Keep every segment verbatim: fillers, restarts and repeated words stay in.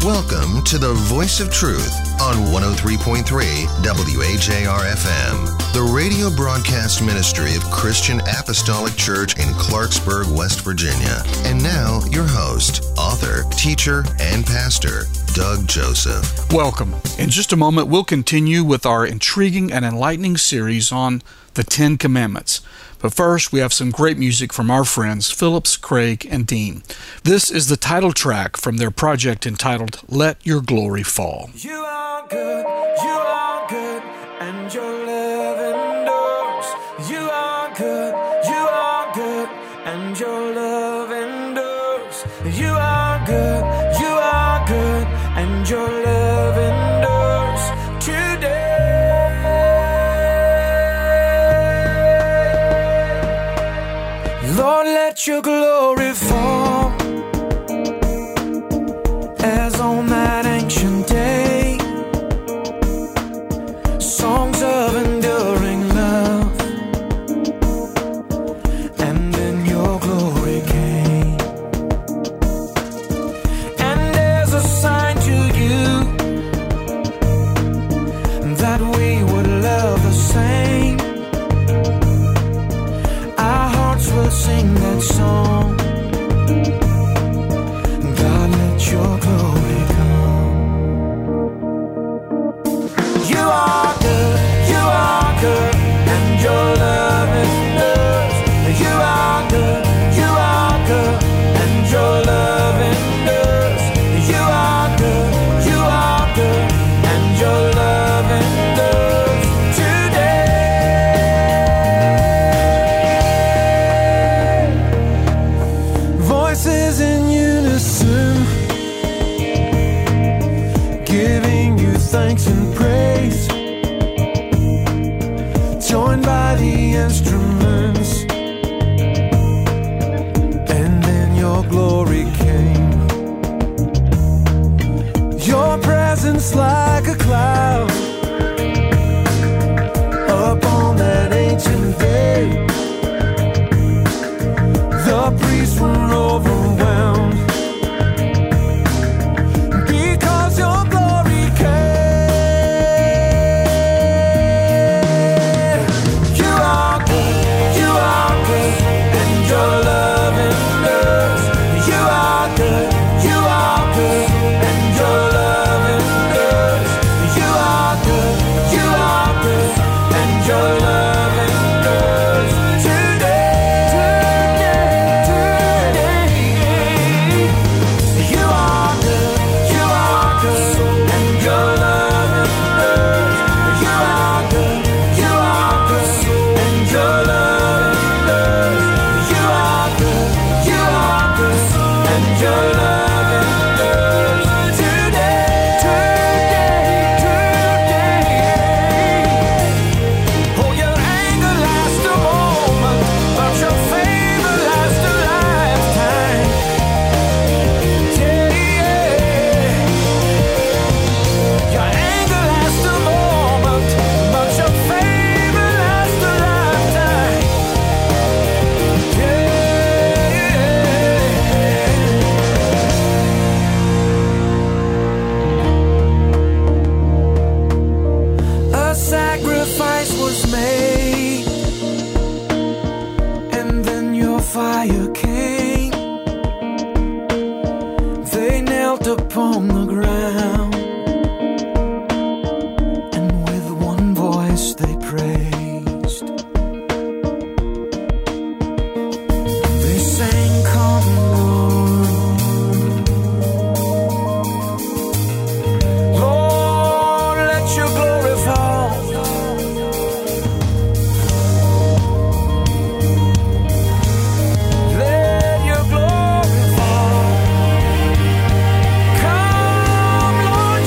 Welcome to the Voice of Truth on one oh three point three W A J R F M, the radio broadcast ministry of Christian Apostolic Church in Clarksburg, West Virginia. And now, your host, author, teacher, and pastor, Doug Joseph. Welcome. In just a moment, we'll continue with our intriguing and enlightening series on the Ten Commandments. But first, we have some great music from our friends Phillips, Craig, and Dean. This is the title track from their project entitled Let Your Glory Fall. You are good, you are good, and your love endures. You are good, you are good, and your love endures. You are good, you are good, and your love endures today. Lord, let your glory fall as on that ancient day. Songs of enduring love, and then your glory came. And as a sign to you that we would love the same, our hearts will sing that song. God, let your glory come. You are good, you are good, and your love endures. You are good, you are good, and your love endures. You are good, you are good, and your love endures today. Voices in unison, giving you thanks and praise, joined by the instruments, and then your glory came. Your presence like a cloud up on that ancient day. The priests were overwhelmed because your glory came. You are good, you are good, and your love endures. You are good, you are good, and your love endures. You are good, you are good, and your love endures today, today, today. You are good, you are good, and your love endures. You are good, you are good, and your love endures. You are good, you are good, and your love endures today, today, today. Oh, your anger lasts a moment, but your favor lasts a lifetime. Yeah, yeah. Your anger lasts a moment, but your favor lasts a lifetime. Yeah. A sacrifice was made, and then your fire came. They knelt upon the ground, and with one voice they praised. They sang, "Come, Lord." Lord, let your glory fall. Let your glory fall. Come, Lord.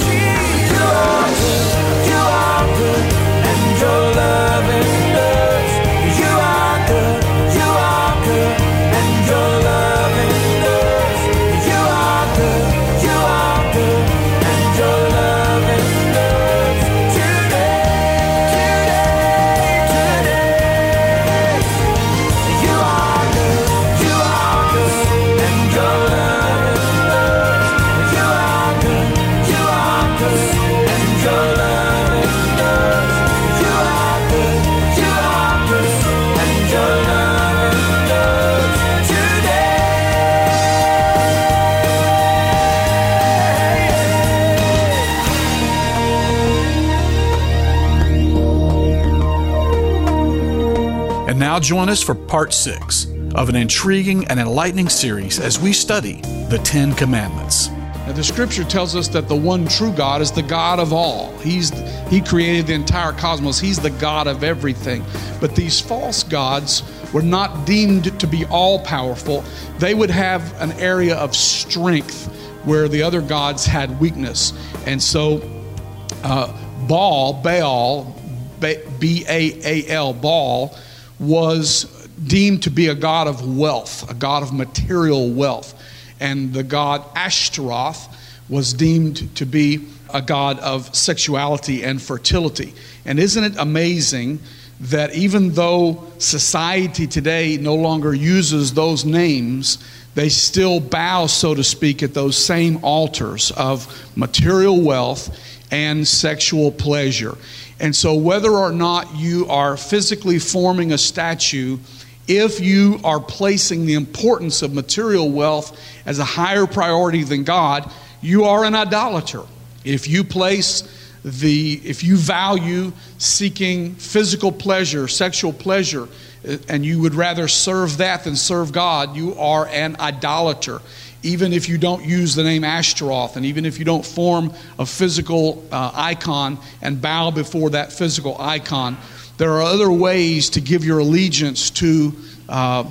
join us for part six of an intriguing and enlightening series as we study the Ten Commandments. Now, the scripture tells us that the one true God is the God of all. He's He created the entire cosmos. He's the God of everything. But these false gods were not deemed to be all-powerful. They would have an area of strength where the other gods had weakness. And so uh, Baal, Baal, B A A L, Baal, was deemed to be a god of wealth, a god of material wealth. And the god Ashtaroth was deemed to be a god of sexuality and fertility. And isn't it amazing that even though society today no longer uses those names, they still bow, so to speak, at those same altars of material wealth and sexual pleasure. And so whether or not you are physically forming a statue, if you are placing the importance of material wealth as a higher priority than God, you are an idolater. If you place the, if you value seeking physical pleasure, sexual pleasure, and you would rather serve that than serve God, you are an idolater. Even if you don't use the name Ashtaroth, and even if you don't form a physical uh, icon and bow before that physical icon, there are other ways to give your allegiance to uh,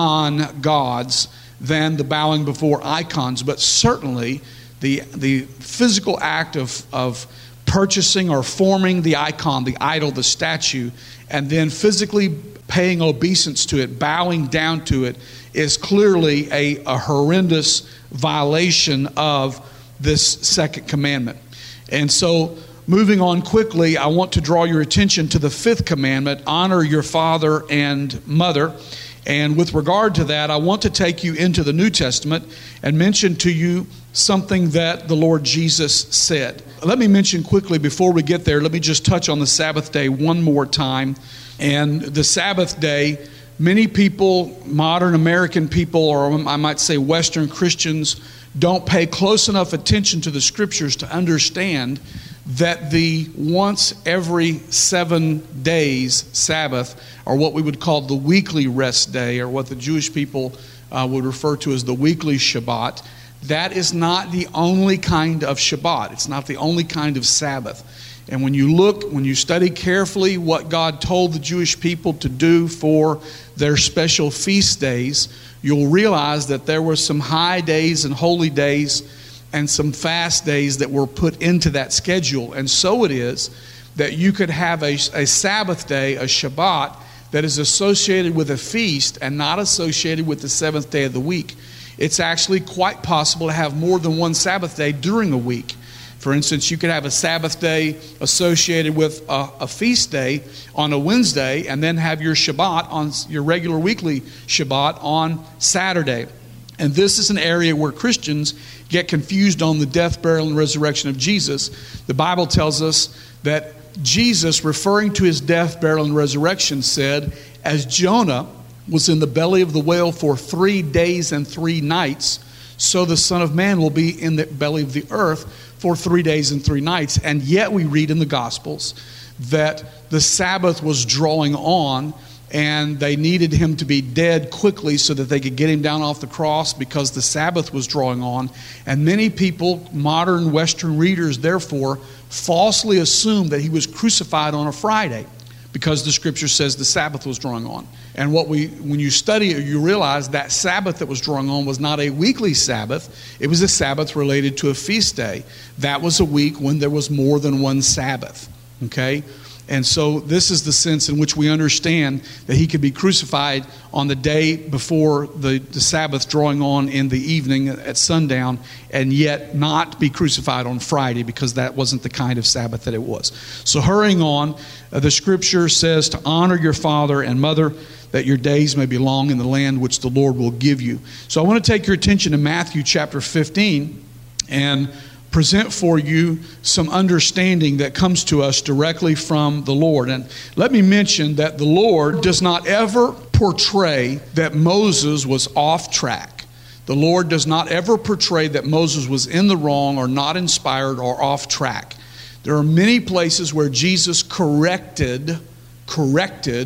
non-gods than the bowing before icons. But certainly the the physical act of, of purchasing or forming the icon, the idol, the statue, and then physically paying obeisance to it, bowing down to it, is clearly a, a horrendous violation of this second commandment. And so, moving on quickly, I want to draw your attention to the fifth commandment, honor your father and mother. And with regard to that, I want to take you into the New Testament and mention to you something that the Lord Jesus said. Let me mention quickly before we get there, let me just touch on the Sabbath day one more time. And the Sabbath day, many people, modern American people, or I might say Western Christians, don't pay close enough attention to the scriptures to understand that the once every seven days Sabbath, or what we would call the weekly rest day, or what the Jewish people uh, would refer to as the weekly Shabbat, that is not the only kind of Shabbat. It's not the only kind of Sabbath. And when you look, when you study carefully what God told the Jewish people to do for their special feast days, you'll realize that there were some high days and holy days and some fast days that were put into that schedule. And so it is that you could have a, a Sabbath day, a Shabbat, that is associated with a feast and not associated with the seventh day of the week. It's actually quite possible to have more than one Sabbath day during a week. For instance, you could have a Sabbath day associated with a, a feast day on a Wednesday, and then have your Shabbat, on your regular weekly Shabbat, on Saturday. And this is an area where Christians get confused on the death, burial, and resurrection of Jesus. The Bible tells us that Jesus, referring to his death, burial, and resurrection, said, as Jonah was in the belly of the whale for three days and three nights, so the Son of Man will be in the belly of the earth for three days and three nights. And yet we read in the Gospels that the Sabbath was drawing on, and they needed him to be dead quickly so that they could get him down off the cross because the Sabbath was drawing on. And many people, modern Western readers, therefore, falsely assumed that he was crucified on a Friday because the Scripture says the Sabbath was drawing on. And what we, when you study it, you realize that Sabbath that was drawing on was not a weekly Sabbath. It was a Sabbath related to a feast day. That was a week when there was more than one Sabbath. Okay? And so this is the sense in which we understand that he could be crucified on the day before the, the Sabbath drawing on in the evening at sundown, and yet not be crucified on Friday, because that wasn't the kind of Sabbath that it was. So hurrying on, uh, the Scripture says to honor your father and mother, that your days may be long in the land which the Lord will give you. So I want to take your attention to Matthew chapter fifteen and present for you some understanding that comes to us directly from the Lord. And let me mention that the Lord does not ever portray that Moses was off track. The Lord does not ever portray that Moses was in the wrong or not inspired or off track. There are many places where Jesus corrected, corrected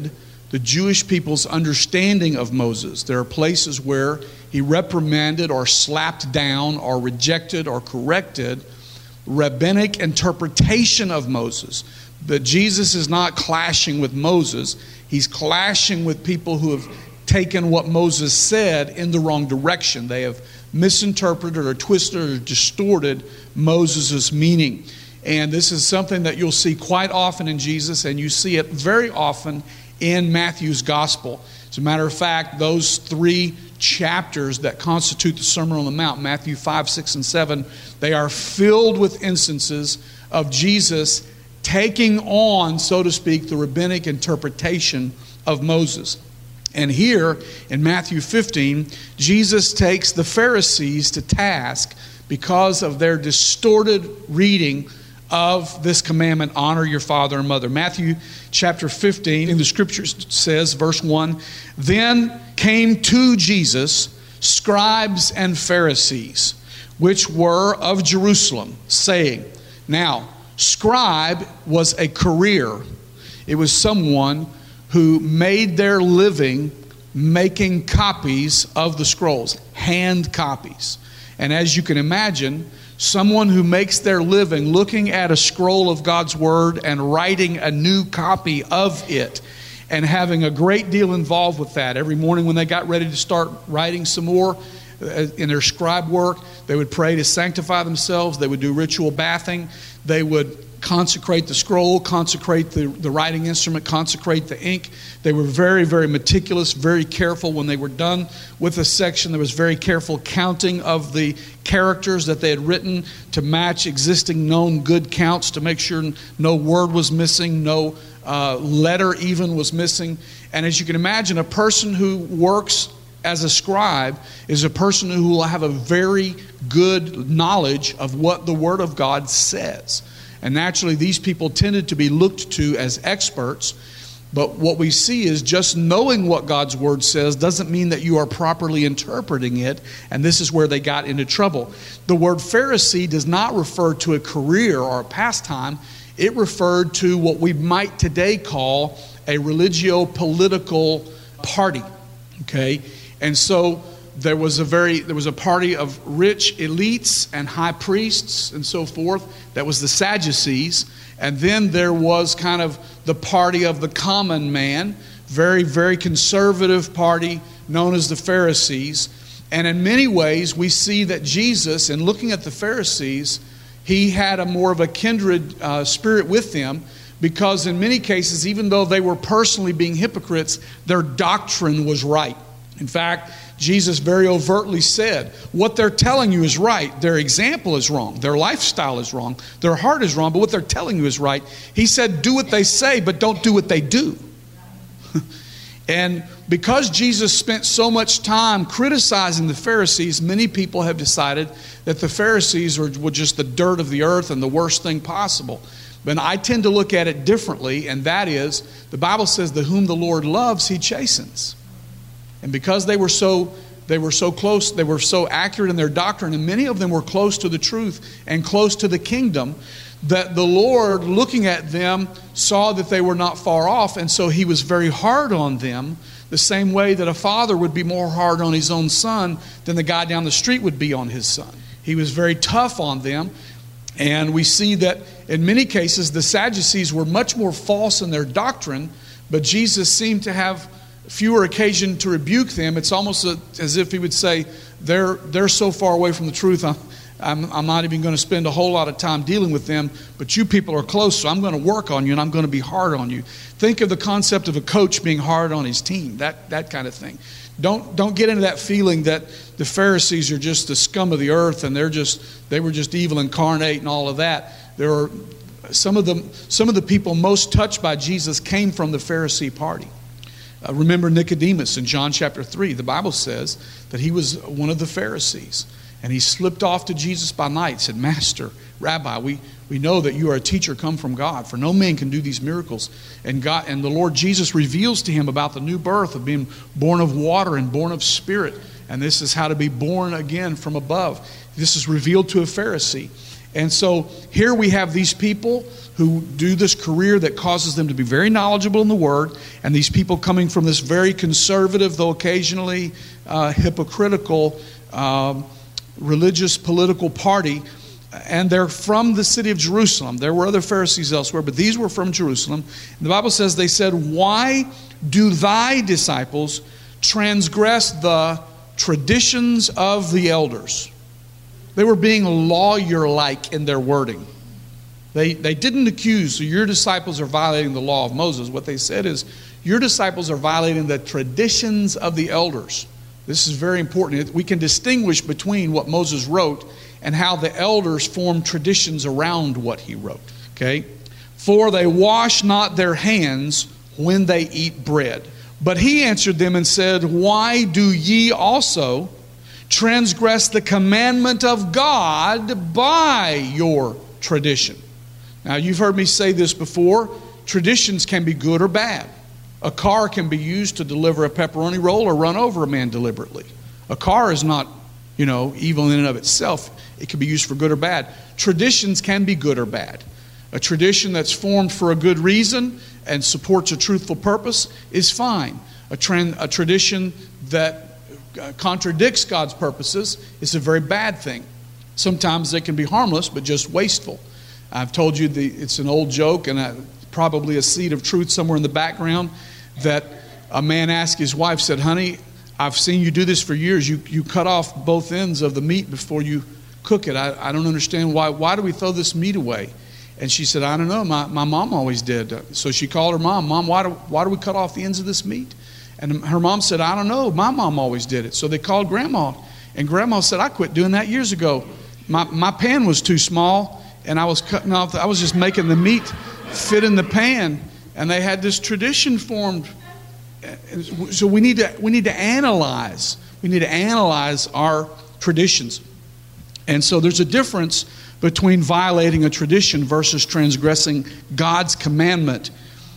the Jewish people's understanding of Moses. There are places where he reprimanded or slapped down or rejected or corrected rabbinic interpretation of Moses. But Jesus is not clashing with Moses. He's clashing with people who have taken what Moses said in the wrong direction. They have misinterpreted or twisted or distorted Moses' meaning. And this is something that you'll see quite often in Jesus, and you see it very often in Matthew's gospel. As a matter of fact, those three chapters that constitute the Sermon on the Mount, Matthew five, six, and seven, they are filled with instances of Jesus taking on, so to speak, the rabbinic interpretation of Moses. And here in Matthew fifteen, Jesus takes the Pharisees to task because of their distorted reading of this commandment, honor your father and mother. Matthew chapter fifteen, in the scriptures says, verse one, then came to Jesus scribes and Pharisees, which were of Jerusalem, saying, now, scribe was a career. It was someone who made their living making copies of the scrolls, hand copies. And as you can imagine, someone who makes their living looking at a scroll of God's Word and writing a new copy of it and having a great deal involved with that. Every morning when they got ready to start writing some more in their scribe work, they would pray to sanctify themselves. They would do ritual bathing. They would consecrate the scroll, consecrate the, the writing instrument, consecrate the ink. They were very, very meticulous, very careful. When they were done with a section, there was very careful counting of the characters that they had written to match existing known good counts, to make sure no word was missing, no uh, letter even was missing. And as you can imagine, a person who works as a scribe is a person who will have a very good knowledge of what the Word of God says. And naturally, these people tended to be looked to as experts. But what we see is just knowing what God's Word says doesn't mean that you are properly interpreting it. And this is where they got into trouble. The word Pharisee does not refer to a career or a pastime. It referred to what we might today call a religio-political party. Okay? And so there was a very there was a party of rich elites and high priests and so forth. That was the Sadducees. And then there was kind of the party of the common man, very, very conservative party known as the Pharisees. And in many ways, we see that Jesus, in looking at the Pharisees, he had a more of a kindred uh, spirit with them, because in many cases, even though they were personally being hypocrites, their doctrine was right. In fact, Jesus very overtly said, what they're telling you is right. Their example is wrong. Their lifestyle is wrong. Their heart is wrong, but what they're telling you is right. He said, do what they say, but don't do what they do. And because Jesus spent so much time criticizing the Pharisees, many people have decided that the Pharisees were, were just the dirt of the earth and the worst thing possible. But I tend to look at it differently, and that is, the Bible says that whom the Lord loves, He chastens. And because they were so they were so close, they were so accurate in their doctrine, and many of them were close to the truth and close to the kingdom, that the Lord, looking at them, saw that they were not far off, and so He was very hard on them, the same way that a father would be more hard on his own son than the guy down the street would be on his son. He was very tough on them, and we see that in many cases the Sadducees were much more false in their doctrine, but Jesus seemed to have fewer occasion to rebuke them. It's almost a, as if He would say, they're they're so far away from the truth, I'm, I'm, I'm not even going to spend a whole lot of time dealing with them, but you people are close, so I'm going to work on you and I'm going to be hard on you. Think of the concept of a coach being hard on his team, that that kind of thing. Don't don't get into that feeling that the Pharisees are just the scum of the earth and they're just they were just evil incarnate and all of that. There are some of them some of the people most touched by Jesus came from the Pharisee party. Uh, remember Nicodemus in John chapter three. The Bible says that he was one of the Pharisees. And he slipped off to Jesus by night and said, Master, Rabbi, we, we know that you are a teacher come from God, for no man can do these miracles. And God and the Lord Jesus reveals to him about the new birth of being born of water and born of spirit. And this is how to be born again from above. This is revealed to a Pharisee. And so here we have these people who do this career that causes them to be very knowledgeable in the Word, and these people coming from this very conservative, though occasionally uh, hypocritical, um, religious political party, and they're from the city of Jerusalem. There were other Pharisees elsewhere, but these were from Jerusalem. And the Bible says they said, "Why do thy disciples transgress the traditions of the elders?" They were being lawyer-like in their wording. They, they didn't accuse, so your disciples are violating the law of Moses. What they said is, your disciples are violating the traditions of the elders. This is very important. We can distinguish between what Moses wrote and how the elders formed traditions around what he wrote. Okay? "For they wash not their hands when they eat bread." But he answered them and said, "Why do ye also transgress the commandment of God by your tradition?" Now, you've heard me say this before. Traditions can be good or bad. A car can be used to deliver a pepperoni roll or run over a man deliberately. A car is not, you know, evil in and of itself. It can be used for good or bad. Traditions can be good or bad. A tradition that's formed for a good reason and supports a truthful purpose is fine. A, trend, a tradition that contradicts God's purposes is a very bad thing. Sometimes they can be harmless, but just wasteful. I've told you the, it's an old joke, and a, probably a seed of truth somewhere in the background, that a man asked his wife, said, "Honey, I've seen you do this for years. You you cut off both ends of the meat before you cook it. I, I don't understand why. Why do we throw this meat away?" And she said, "I don't know. My, my mom always did." So she called her mom. "Mom, why do, why do we cut off the ends of this meat?" And her mom said, "I don't know. My mom always did it." So they called Grandma. And Grandma said, "I quit doing that years ago. My, my pan was too small, and I was cutting off, the, I was just making the meat fit in the pan." And they had this tradition formed. So we need to, we need to analyze. We need to analyze our traditions. And so there's a difference between violating a tradition versus transgressing God's commandment.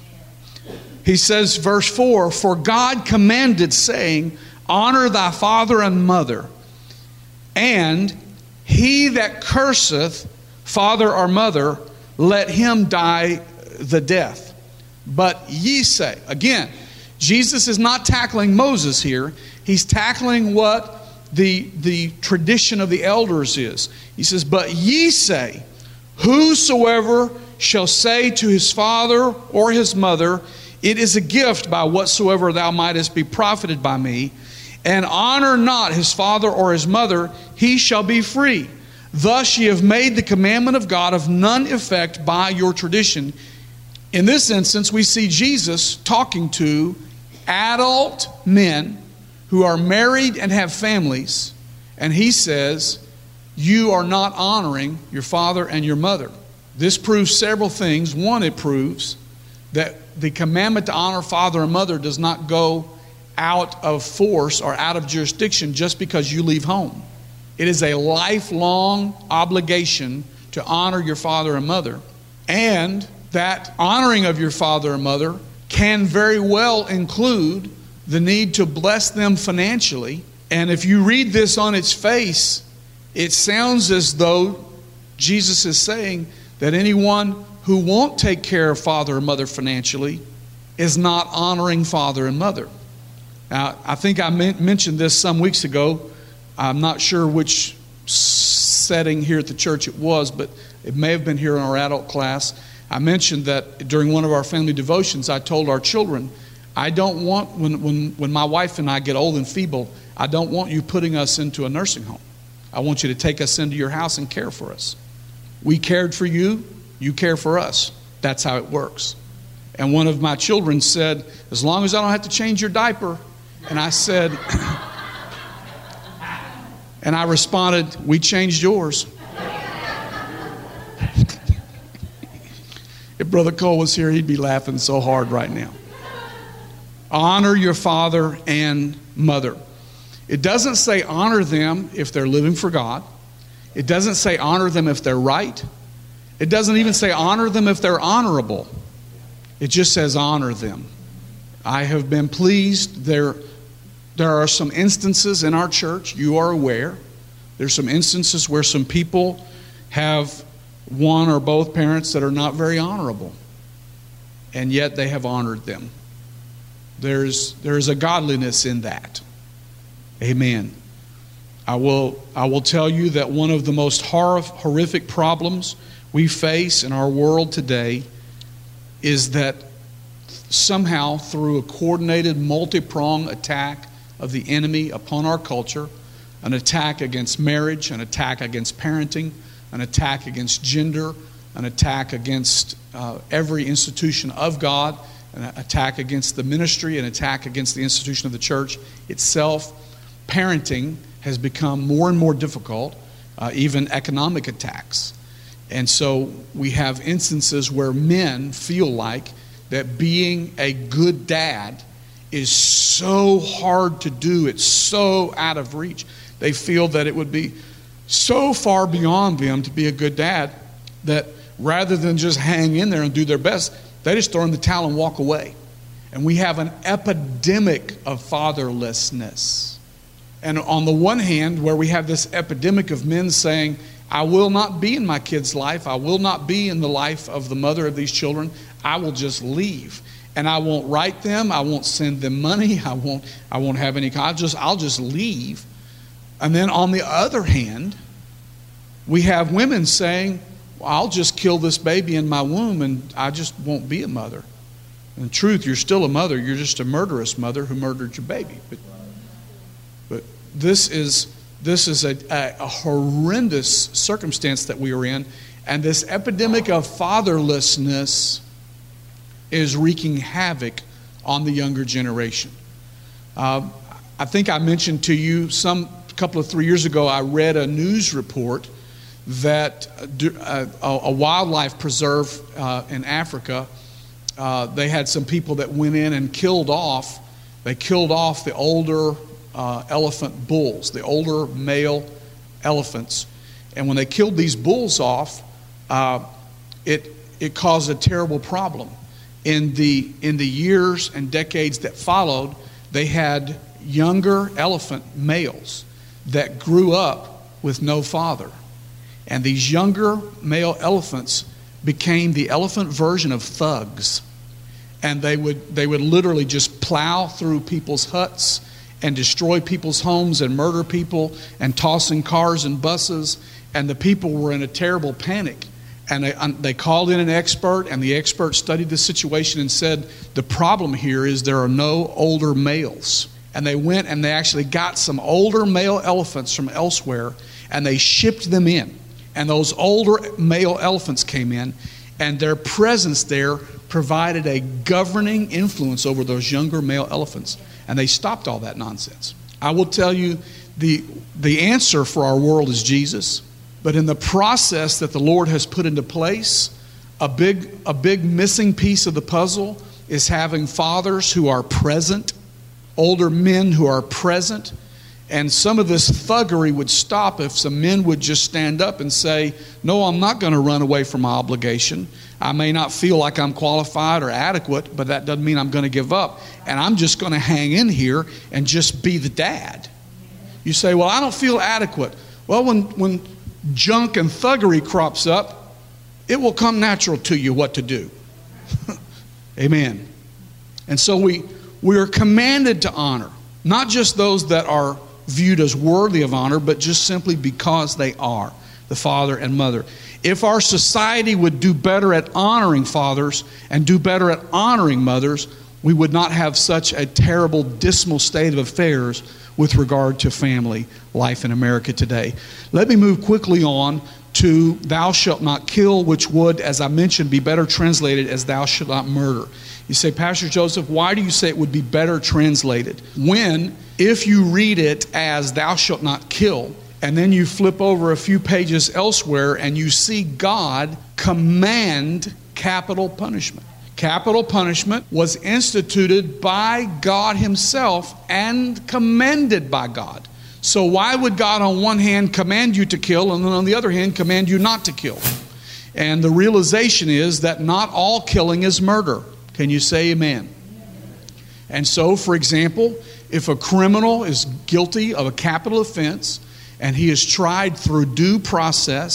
He says, verse four, "For God commanded, saying, Honor thy father and mother, and he that curseth father or mother, let him die the death. But ye say," again, Jesus is not tackling Moses here. He's tackling what the, the tradition of the elders is. He says, "But ye say, whosoever shall say to his father or his mother, It is a gift by whatsoever thou mightest be profited by me, and honor not his father or his mother, he shall be free. Thus ye have made the commandment of God of none effect by your tradition." In this instance, we see Jesus talking to adult men who are married and have families, and he says, you are not honoring your father and your mother. This proves several things. One, it proves that the commandment to honor father and mother does not go out of force or out of jurisdiction just because you leave home. It is a lifelong obligation to honor your father and mother. And that honoring of your father and mother can very well include the need to bless them financially. And if you read this on its face, it sounds as though Jesus is saying that anyone who won't take care of father or mother financially is not honoring father and mother. Now, I think I mentioned this some weeks ago. I'm not sure which setting here at the church it was, but it may have been here in our adult class. I mentioned that during one of our family devotions, I told our children, I don't want, when, when, when my wife and I get old and feeble, I don't want you putting us into a nursing home. I want you to take us into your house and care for us. We cared for you, you care for us. That's how it works. And one of my children said, as long as I don't have to change your diaper. And I said, and I responded, we changed yours. If Brother Cole was here, he'd be laughing so hard right now. Honor your father and mother. It doesn't say honor them if they're living for God. It doesn't say honor them if they're right. It doesn't even say honor them if they're honorable. It just says honor them. I have been pleased. There, there are some instances in our church, you are aware, there's some instances where some people have one or both parents that are not very honorable, and yet they have honored them. There's there's a godliness in that. Amen. I will I will tell you that one of the most hor- horrific problems we face in our world today is that somehow through a coordinated multi-pronged attack of the enemy upon our culture, an attack against marriage, an attack against parenting, an attack against gender, an attack against uh, every institution of God, an attack against the ministry, an attack against the institution of the church itself. Parenting has become more and more difficult, uh, even economic attacks. And so we have instances where men feel like that being a good dad is so hard to do, it's so out of reach. They feel that it would be so far beyond them to be a good dad that rather than just hang in there and do their best, they just throw in the towel and walk away. And we have an epidemic of fatherlessness. And on the one hand, where we have this epidemic of men saying, I will not be in my kid's life, I will not be in the life of the mother of these children, I will just leave. And I won't write them, I won't send them money, I won't I won't have any, I'll just, I'll just leave. And then on the other hand, we have women saying, well, I'll just kill this baby in my womb and I just won't be a mother. In truth, you're still a mother, you're just a murderous mother who murdered your baby. But, but this is this is a, a, a horrendous circumstance that we are in, and this epidemic of fatherlessness is wreaking havoc on the younger generation. Uh, I think I mentioned to you some couple of three years ago, I read a news report that uh, a, a wildlife preserve uh, in Africa, uh, they had some people that went in and killed off, they killed off the older uh, elephant bulls, the older male elephants. And when they killed these bulls off, uh, it it caused a terrible problem. In the in the years and decades that followed, they had younger elephant males that grew up with no father. And these younger male elephants became the elephant version of thugs. And they would they would literally just plow through people's huts and destroy people's homes and murder people and tossing cars and buses. And the people were in a terrible panic. And they, they called in an expert, and the expert studied the situation and said, the problem here is there are no older males. And they went and they actually got some older male elephants from elsewhere, and they shipped them in. And those older male elephants came in, and their presence there provided a governing influence over those younger male elephants. And they stopped all that nonsense. I will tell you, the, the answer for our world is Jesus. But in the process that the Lord has put into place, a big, a big missing piece of the puzzle is having fathers who are present, older men who are present. And some of this thuggery would stop if some men would just stand up and say, no, I'm not going to run away from my obligation. I may not feel like I'm qualified or adequate, but that doesn't mean I'm going to give up. And I'm just going to hang in here and just be the dad. You say, well, I don't feel adequate. Well, when, when junk and thuggery crops up, it will come natural to you what to do. Amen. And so we, we are commanded to honor, not just those that are viewed as worthy of honor, but just simply because they are, the father and mother. If our society would do better at honoring fathers and do better at honoring mothers, we would not have such a terrible, dismal state of affairs with regard to family life in America today. Let me move quickly on to thou shalt not kill, which would, as I mentioned, be better translated as thou shalt not murder. You say, Pastor Joseph, why do you say it would be better translated? When, if you read it as thou shalt not kill, and then you flip over a few pages elsewhere and you see God command capital punishment. Capital punishment was instituted by God Himself and commended by God. So why would God on one hand command you to kill and then on the other hand command you not to kill? And the realization is that not all killing is murder. Can you say amen? And so, for example, if a criminal is guilty of a capital offense and he is tried through due process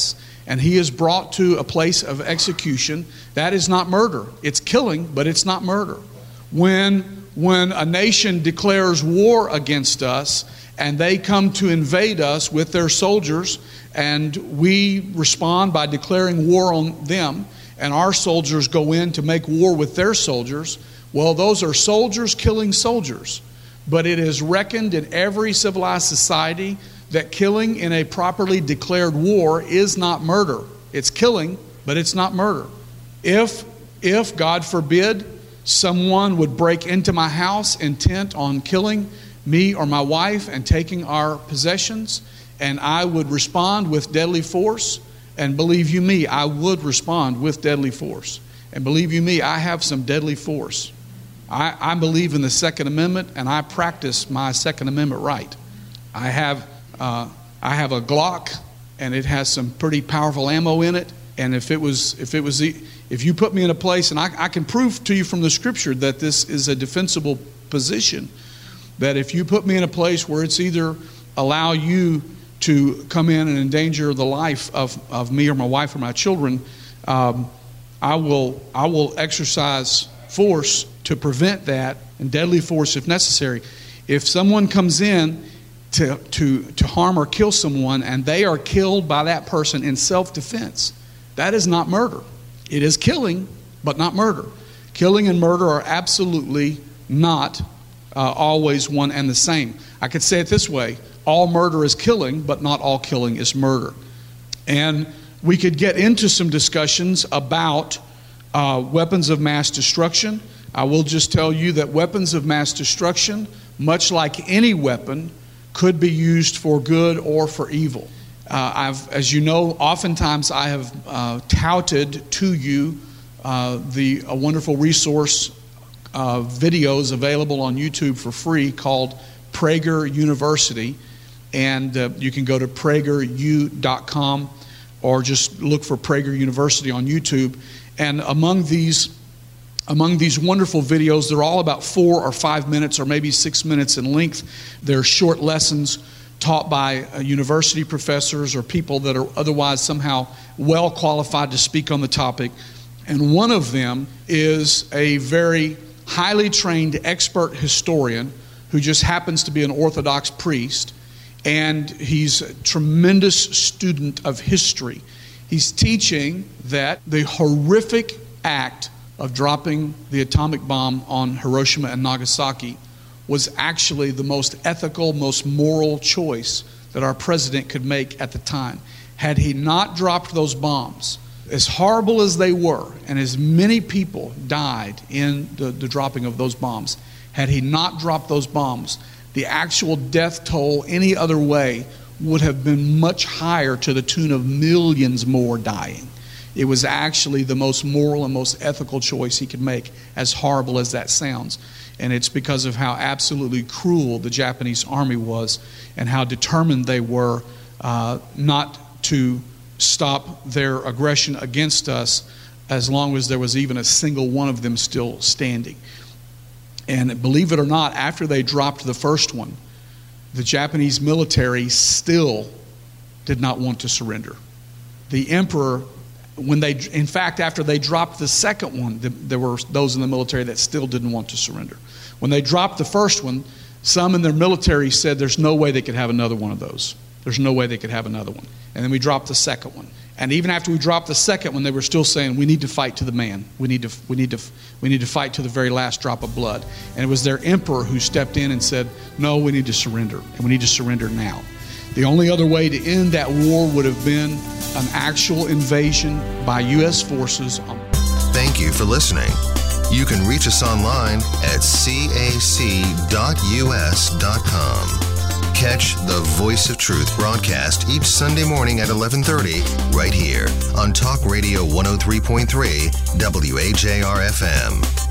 and he is brought to a place of execution, that is not murder. It's killing, but it's not murder. When, when a nation declares war against us and they come to invade us with their soldiers, and we respond by declaring war on them, and our soldiers go in to make war with their soldiers, well, those are soldiers killing soldiers. But it is reckoned in every civilized society that killing in a properly declared war is not murder. It's killing, but it's not murder. If, if God forbid, someone would break into my house intent on killing me or my wife and taking our possessions, and I would respond with deadly force, and believe you me, I would respond with deadly force. And believe you me, I have some deadly force. I, I believe in the Second Amendment, and I practice my Second Amendment right. I have uh, I have a Glock, and it has some pretty powerful ammo in it. And if it was if it was if you put me in a place, and I, I can prove to you from the Scripture that this is a defensible position, that if you put me in a place where it's either allow you to come in and endanger the life of, of me or my wife or my children, um, I will I will exercise force to prevent that, and deadly force if necessary. If someone comes in to, to, to harm or kill someone and they are killed by that person in self-defense, that is not murder. It is killing, but not murder. Killing and murder are absolutely not uh, always one and the same. I could say it this way: all murder is killing, but not all killing is murder. And we could get into some discussions about uh, weapons of mass destruction. I will just tell you that weapons of mass destruction, much like any weapon, could be used for good or for evil. Uh, I've, as you know, oftentimes I have uh, touted to you uh, the a wonderful resource uh, videos available on YouTube for free called Prager University, and uh, you can go to prager u dot com or just look for Prager University on YouTube. And among these Among these wonderful videos, they're all about four or five minutes or maybe six minutes in length. They're short lessons taught by uh, university professors or people that are otherwise somehow well qualified to speak on the topic. And one of them is a very highly trained expert historian who just happens to be an Orthodox priest, and he's a tremendous student of history. He's teaching that the horrific act of dropping the atomic bomb on Hiroshima and Nagasaki was actually the most ethical, most moral choice that our president could make at the time. Had he not dropped those bombs, as horrible as they were, and as many people died in the, the dropping of those bombs, had he not dropped those bombs, the actual death toll any other way would have been much higher, to the tune of millions more dying. It was actually the most moral and most ethical choice he could make, as horrible as that sounds. And it's because of how absolutely cruel the Japanese army was and how determined they were uh, not to stop their aggression against us as long as there was even a single one of them still standing. And believe it or not, after they dropped the first one, the Japanese military still did not want to surrender. The emperor, when they, in fact, after they dropped the second one, the, there were those in the military that still didn't want to surrender. When they dropped the first one, some in their military said there's no way they could have another one of those. There's no way they could have another one. And then we dropped the second one. And even after we dropped the second one, they were still saying, we need to fight to the man. We need to, we need to, we need to fight to the very last drop of blood. And it was their emperor who stepped in and said, no, we need to surrender. And we need to surrender now. The only other way to end that war would have been an actual invasion by U S forces. Thank you for listening. You can reach us online at c a c dot u s dot com. Catch the Voice of Truth broadcast each Sunday morning at eleven thirty right here on Talk Radio one oh three point three W A J R F M.